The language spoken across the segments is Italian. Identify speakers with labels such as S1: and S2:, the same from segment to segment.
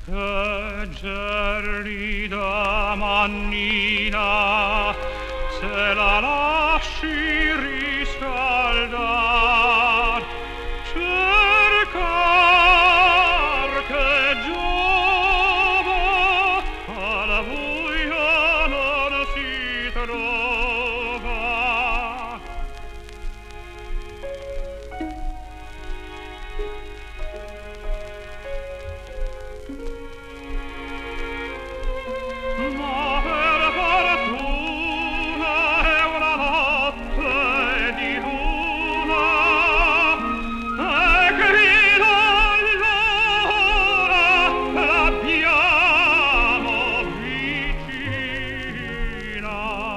S1: Che gelida mannina, se la lasci riscaldar, cercar che giova alla buia non si trova. Ma per fortuna è una notte di luna, e grido allora l'abbiamo vicina.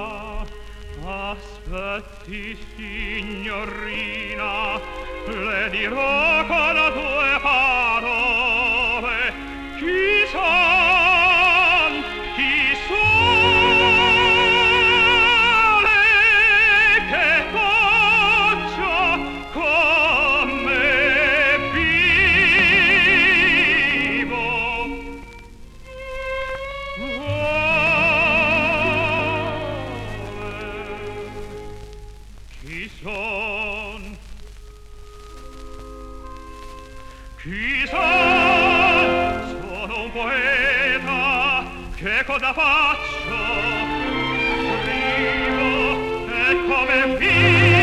S1: Aspetti, signorina, le dirò con due parole chi son, chi sono e che faccio come vivo. Chi son? Chi son? Sono un poeta. Che cosa faccio? Scrivo e come vivo.